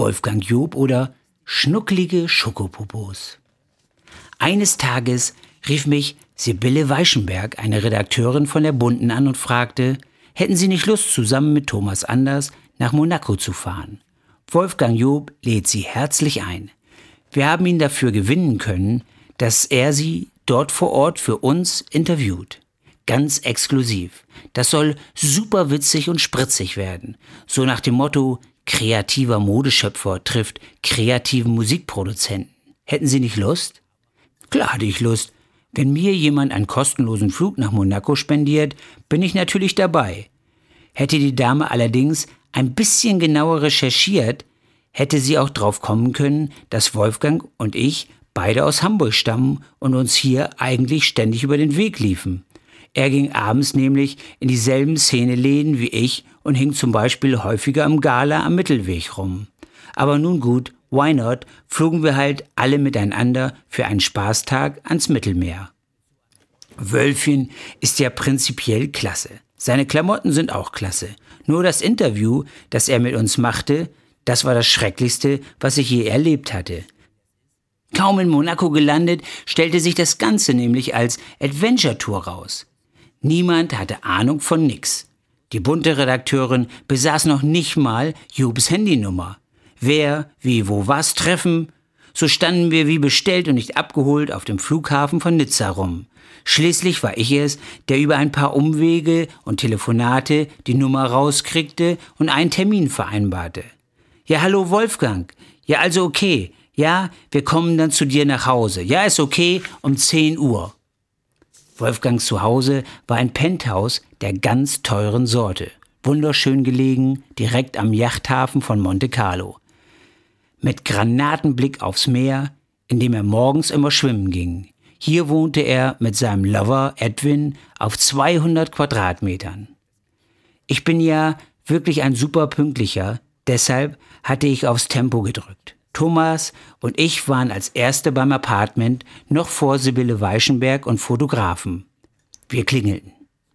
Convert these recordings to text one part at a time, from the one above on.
Wolfgang Job oder schnucklige Schokopopos. Eines Tages rief mich Sibylle Weichenberg, eine Redakteurin von der Bunten, an und fragte, hätten Sie nicht Lust, zusammen mit Thomas Anders nach Monaco zu fahren? Wolfgang Job lädt Sie herzlich ein. Wir haben ihn dafür gewinnen können, dass er Sie dort vor Ort für uns interviewt. Ganz exklusiv. Das soll super witzig und spritzig werden. So nach dem Motto, kreativer Modeschöpfer trifft kreativen Musikproduzenten. Hätten Sie nicht Lust? Klar hatte ich Lust. Wenn mir jemand einen kostenlosen Flug nach Monaco spendiert, bin ich natürlich dabei. Hätte die Dame allerdings ein bisschen genauer recherchiert, hätte sie auch drauf kommen können, dass Wolfgang und ich beide aus Hamburg stammen und uns hier eigentlich ständig über den Weg liefen. Er ging abends nämlich in dieselben Szeneläden wie ich und hing zum Beispiel häufiger am Gala am Mittelweg rum. Aber nun gut, why not, flogen wir halt alle miteinander für einen Spaßtag ans Mittelmeer. Wölfchen ist ja prinzipiell klasse. Seine Klamotten sind auch klasse. Nur das Interview, das er mit uns machte, das war das Schrecklichste, was ich je erlebt hatte. Kaum in Monaco gelandet, stellte sich das Ganze nämlich als Adventure-Tour raus. Niemand hatte Ahnung von nix. Die bunte Redakteurin besaß noch nicht mal Jobs Handynummer. Wer, wie, wo, was treffen? So standen wir wie bestellt und nicht abgeholt auf dem Flughafen von Nizza rum. Schließlich war ich es, der über ein paar Umwege und Telefonate die Nummer rauskriegte und einen Termin vereinbarte. Ja, hallo Wolfgang. Ja, also okay. Ja, wir kommen dann zu dir nach Hause. Ja, ist okay, um 10 Uhr. Wolfgangs Zuhause war ein Penthouse der ganz teuren Sorte. Wunderschön gelegen, direkt am Yachthafen von Monte Carlo. Mit Granatenblick aufs Meer, in dem er morgens immer schwimmen ging. Hier wohnte er mit seinem Lover Edwin auf 200 Quadratmetern. Ich bin ja wirklich ein super Pünktlicher, deshalb hatte ich aufs Tempo gedrückt. Thomas und ich waren als Erste beim Apartment, noch vor Sibylle Weichenberg und Fotografen. Wir klingelten.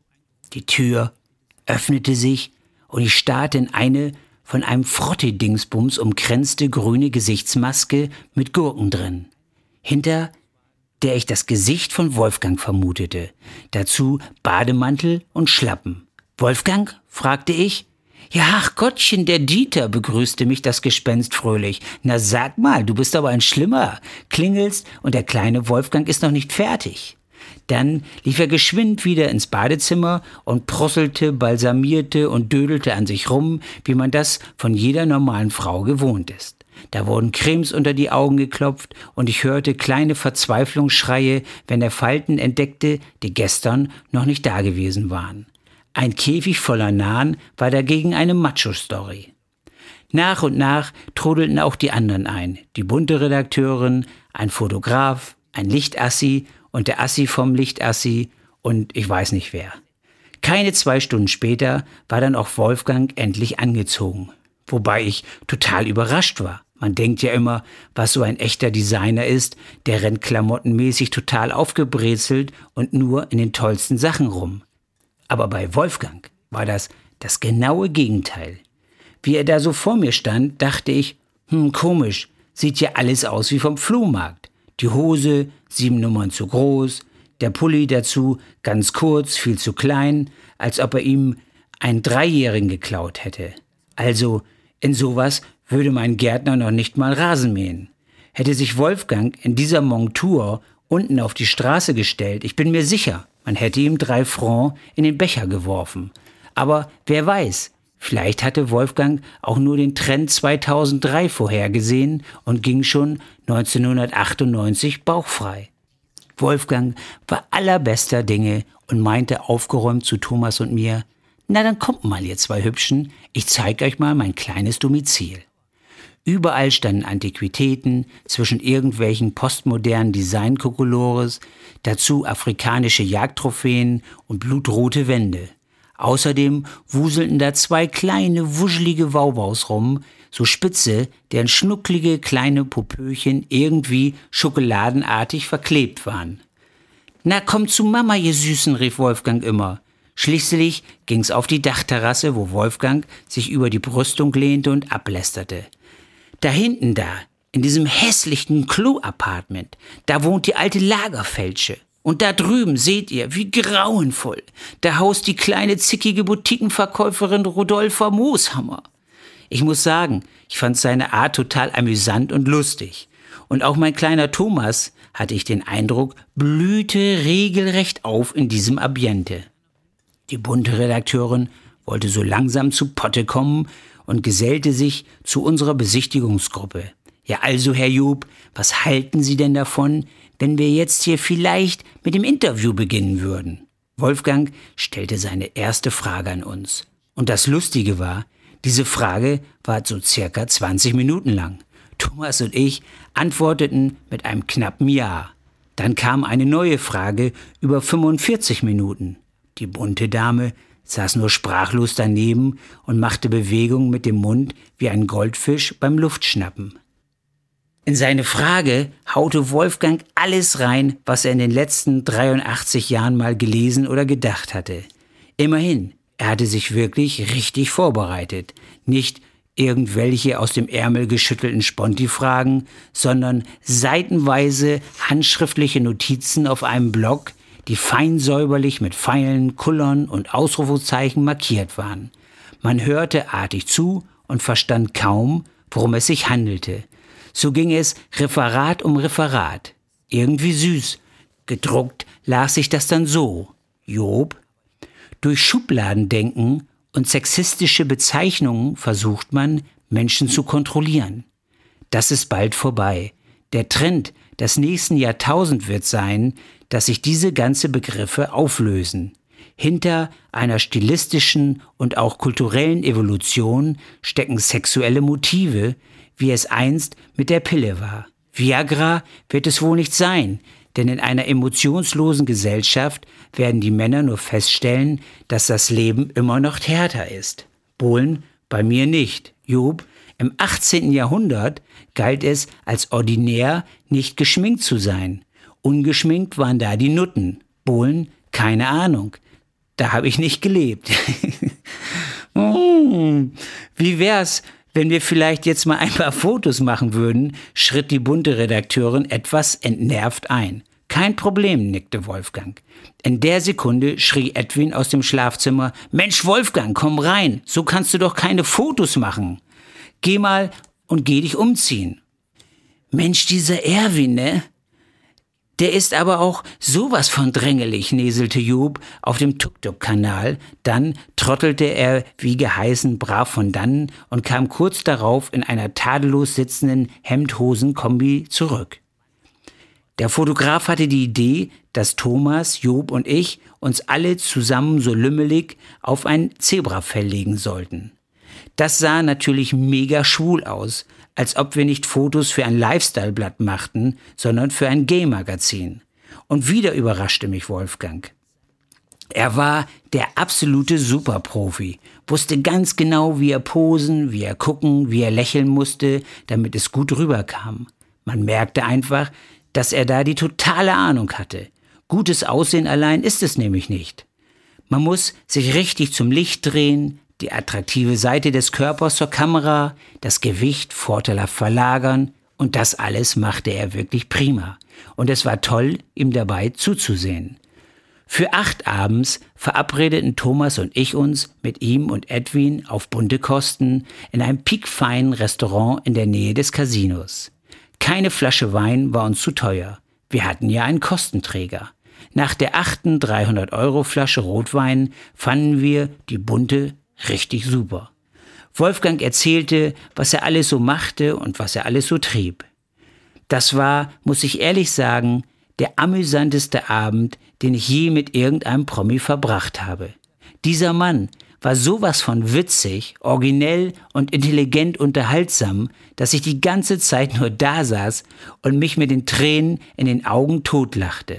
Die Tür öffnete sich und ich starrte in eine von einem Frottee-Dingsbums umkränzte grüne Gesichtsmaske mit Gurken drin, hinter der ich das Gesicht von Wolfgang vermutete. Dazu Bademantel und Schlappen. »Wolfgang?« fragte ich. »Ja, ach Gottchen, der Dieter«, begrüßte mich das Gespenst fröhlich. »Na sag mal, du bist aber ein Schlimmer. Klingelst und der kleine Wolfgang ist noch nicht fertig.« Dann lief er geschwind wieder ins Badezimmer und prusselte, balsamierte und dödelte an sich rum, wie man das von jeder normalen Frau gewohnt ist. Da wurden Cremes unter die Augen geklopft und ich hörte kleine Verzweiflungsschreie, wenn er Falten entdeckte, die gestern noch nicht dagewesen waren. Ein Käfig voller Nahen war dagegen eine Macho-Story. Nach und nach trudelten auch die anderen ein. Die bunte Redakteurin, ein Fotograf, ein Lichtassi und der Assi vom Lichtassi und ich weiß nicht wer. Keine 2 Stunden später war dann auch Wolfgang endlich angezogen. Wobei ich total überrascht war. Man denkt ja immer, was so ein echter Designer ist, der rennt klamottenmäßig total aufgebrezelt und nur in den tollsten Sachen rum. Aber bei Wolfgang war das genaue Gegenteil. Wie er da so vor mir stand, dachte ich, komisch, sieht ja alles aus wie vom Flohmarkt. Die Hose 7 Nummern zu groß, der Pulli dazu ganz kurz, viel zu klein, als ob er ihm einen 3-Jährigen geklaut hätte. Also in sowas würde mein Gärtner noch nicht mal Rasen mähen. Hätte sich Wolfgang in dieser Montur unten auf die Straße gestellt, ich bin mir sicher, man hätte ihm 3 Francs in den Becher geworfen. Aber wer weiß, vielleicht hatte Wolfgang auch nur den Trend 2003 vorhergesehen und ging schon 1998 bauchfrei. Wolfgang war allerbester Dinge und meinte aufgeräumt zu Thomas und mir, na dann kommt mal ihr 2 Hübschen, ich zeig euch mal mein kleines Domizil. Überall standen Antiquitäten, zwischen irgendwelchen postmodernen Design-Kokolores, dazu afrikanische Jagdtrophäen und blutrote Wände. Außerdem wuselten da 2 kleine, wuschelige Wauwaus rum, so spitze, deren schnucklige kleine Popöchen irgendwie schokoladenartig verklebt waren. »Na, komm zu Mama, ihr Süßen«, rief Wolfgang immer. Schließlich ging's auf die Dachterrasse, wo Wolfgang sich über die Brüstung lehnte und ablästerte. Da hinten da, in diesem hässlichen Klo-Apartment, da wohnt die alte Lagerfelsche. Und da drüben seht ihr, wie grauenvoll, da haust die kleine zickige Boutiquenverkäuferin Rodolpha Mooshammer. Ich muss sagen, ich fand seine Art total amüsant und lustig. Und auch mein kleiner Thomas, hatte ich den Eindruck, blühte regelrecht auf in diesem Ambiente. Die bunte Redakteurin wollte so langsam zu Potte kommen und gesellte sich zu unserer Besichtigungsgruppe. Ja, also, Herr Job, was halten Sie denn davon, wenn wir jetzt hier vielleicht mit dem Interview beginnen würden? Wolfgang stellte seine erste Frage an uns. Und das Lustige war, diese Frage war so circa 20 Minuten lang. Thomas und ich antworteten mit einem knappen Ja. Dann kam eine neue Frage über 45 Minuten. Die bunte Dame saß nur sprachlos daneben und machte Bewegungen mit dem Mund wie ein Goldfisch beim Luftschnappen. In seine Frage haute Wolfgang alles rein, was er in den letzten 83 Jahren mal gelesen oder gedacht hatte. Immerhin, er hatte sich wirklich richtig vorbereitet. Nicht irgendwelche aus dem Ärmel geschüttelten Sponti-Fragen, sondern seitenweise handschriftliche Notizen auf einem Block, die fein säuberlich mit Pfeilen, Kullern und Ausrufezeichen markiert waren. Man hörte artig zu und verstand kaum, worum es sich handelte. So ging es Referat um Referat. Irgendwie süß. Gedruckt las sich das dann so. Job. Durch Schubladendenken und sexistische Bezeichnungen versucht man, Menschen zu kontrollieren. Das ist bald vorbei. Der Trend des nächsten Jahrtausends wird sein, dass sich diese ganzen Begriffe auflösen. Hinter einer stilistischen und auch kulturellen Evolution stecken sexuelle Motive, wie es einst mit der Pille war. Viagra wird es wohl nicht sein, denn in einer emotionslosen Gesellschaft werden die Männer nur feststellen, dass das Leben immer noch härter ist. Bohlen, bei mir nicht. Job, im 18. Jahrhundert galt es als ordinär, nicht geschminkt zu sein. Ungeschminkt waren da die Nutten. Bohlen, keine Ahnung. Da habe ich nicht gelebt. Wie wär's, wenn wir vielleicht jetzt mal ein paar Fotos machen würden, schritt die bunte Redakteurin etwas entnervt ein. Kein Problem, nickte Wolfgang. In der Sekunde schrie Edwin aus dem Schlafzimmer, Mensch Wolfgang, komm rein, so kannst du doch keine Fotos machen. Geh mal und geh dich umziehen. Mensch, dieser Erwin, ne? Der ist aber auch sowas von drängelig, näselte Job auf dem Tuk-Tuk-Kanal. Dann trottelte er wie geheißen brav von dannen und kam kurz darauf in einer tadellos sitzenden Hemd-Hosen-Kombi zurück. Der Fotograf hatte die Idee, dass Thomas, Job und ich uns alle zusammen so lümmelig auf ein Zebrafell legen sollten. Das sah natürlich mega schwul aus, als ob wir nicht Fotos für ein Lifestyle-Blatt machten, sondern für ein Gay-Magazin. Und wieder überraschte mich Wolfgang. Er war der absolute Superprofi, wusste ganz genau, wie er posen, wie er gucken, wie er lächeln musste, damit es gut rüberkam. Man merkte einfach, dass er da die totale Ahnung hatte. Gutes Aussehen allein ist es nämlich nicht. Man muss sich richtig zum Licht drehen, die attraktive Seite des Körpers zur Kamera, das Gewicht vorteilhaft verlagern und das alles machte er wirklich prima. Und es war toll, ihm dabei zuzusehen. Für 8 abends verabredeten Thomas und ich uns mit ihm und Edwin auf bunte Kosten in einem piekfeinen Restaurant in der Nähe des Casinos. Keine Flasche Wein war uns zu teuer. Wir hatten ja einen Kostenträger. Nach der 8. 300-Euro-Flasche Rotwein fanden wir die bunte richtig super. Wolfgang erzählte, was er alles so machte und was er alles so trieb. Das war, muss ich ehrlich sagen, der amüsanteste Abend, den ich je mit irgendeinem Promi verbracht habe. Dieser Mann war sowas von witzig, originell und intelligent unterhaltsam, dass ich die ganze Zeit nur da saß und mich mit den Tränen in den Augen totlachte.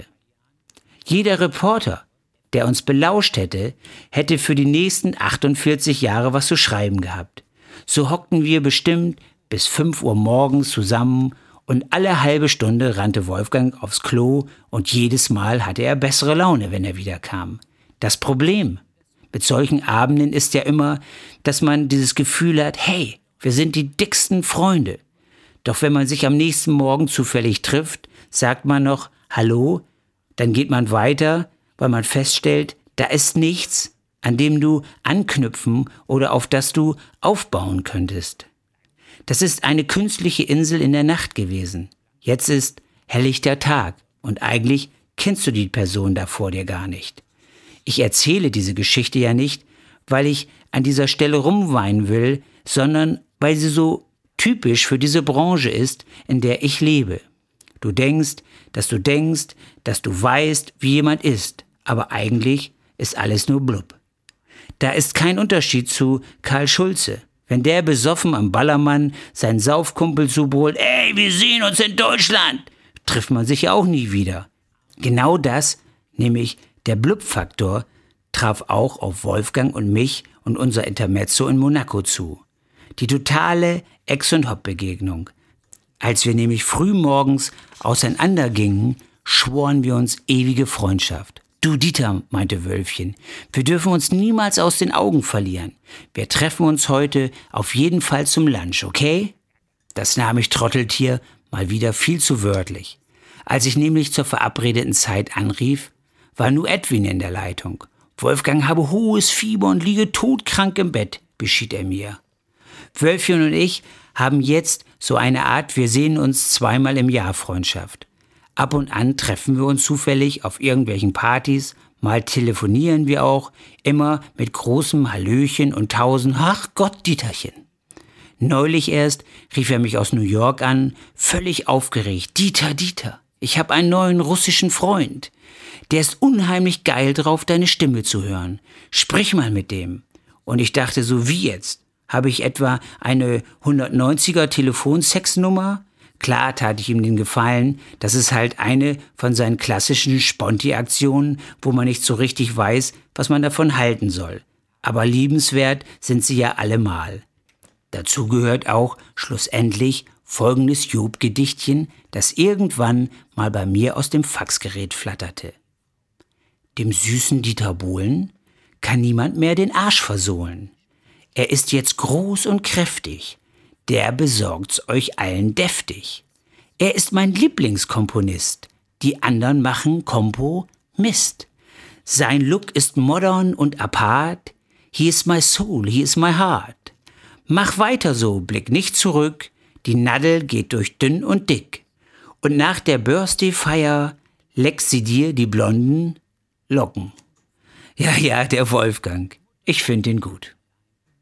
Jeder Reporter, der uns belauscht hätte, hätte für die nächsten 48 Jahre was zu schreiben gehabt. So hockten wir bestimmt bis 5 Uhr morgens zusammen und alle halbe Stunde rannte Wolfgang aufs Klo und jedes Mal hatte er bessere Laune, wenn er wieder kam. Das Problem mit solchen Abenden ist ja immer, dass man dieses Gefühl hat, hey, wir sind die dicksten Freunde. Doch wenn man sich am nächsten Morgen zufällig trifft, sagt man noch Hallo, dann geht man weiter, weil man feststellt, da ist nichts, an dem du anknüpfen oder auf das du aufbauen könntest. Das ist eine künstliche Insel in der Nacht gewesen. Jetzt ist helllichter Tag und eigentlich kennst du die Person da vor dir gar nicht. Ich erzähle diese Geschichte ja nicht, weil ich an dieser Stelle rumweinen will, sondern weil sie so typisch für diese Branche ist, in der ich lebe. Du denkst, dass du weißt, wie jemand ist, aber eigentlich ist alles nur Blub. Da ist kein Unterschied zu Karl Schulze. Wenn der besoffen am Ballermann seinen Saufkumpel zubrüllt, ey, wir sehen uns in Deutschland, trifft man sich ja auch nie wieder. Genau das, nämlich der Blub-Faktor, traf auch auf Wolfgang und mich und unser Intermezzo in Monaco zu. Die totale Ex- und Hop-Begegnung. Als wir nämlich früh morgens auseinandergingen, schworen wir uns ewige Freundschaft. Du Dieter, meinte Wölfchen, wir dürfen uns niemals aus den Augen verlieren. Wir treffen uns heute auf jeden Fall zum Lunch, okay? Das nahm ich Trotteltier mal wieder viel zu wörtlich. Als ich nämlich zur verabredeten Zeit anrief, war nur Edwin in der Leitung. Wolfgang habe hohes Fieber und liege todkrank im Bett, beschied er mir. Wölfchen und ich haben jetzt so eine Art Wir sehen uns zweimal im Jahr Freundschaft. Ab und an treffen wir uns zufällig auf irgendwelchen Partys, mal telefonieren wir auch, immer mit großem Hallöchen und tausend Ach Gott, Dieterchen. Neulich erst rief er mich aus New York an, völlig aufgeregt. Dieter, ich habe einen neuen russischen Freund. Der ist unheimlich geil drauf, deine Stimme zu hören. Sprich mal mit dem. Und ich dachte so, wie jetzt? Habe ich etwa eine 190er Telefonsexnummer? Klar tat ich ihm den Gefallen, das ist halt eine von seinen klassischen Sponti-Aktionen, wo man nicht so richtig weiß, was man davon halten soll. Aber liebenswert sind sie ja allemal. Dazu gehört auch schlussendlich folgendes Job-Gedichtchen, das irgendwann mal bei mir aus dem Faxgerät flatterte. Dem süßen Dieter Bohlen kann niemand mehr den Arsch versohlen. Er ist jetzt groß und kräftig, der besorgt's euch allen deftig. Er ist mein Lieblingskomponist, die anderen machen Kompo Mist. Sein Look ist modern und apart, he is my soul, he is my heart. Mach weiter so, blick nicht zurück, die Nadel geht durch dünn und dick. Und nach der Birthday-Feier leckst sie dir die blonden Locken. Ja, der Wolfgang, ich find ihn gut.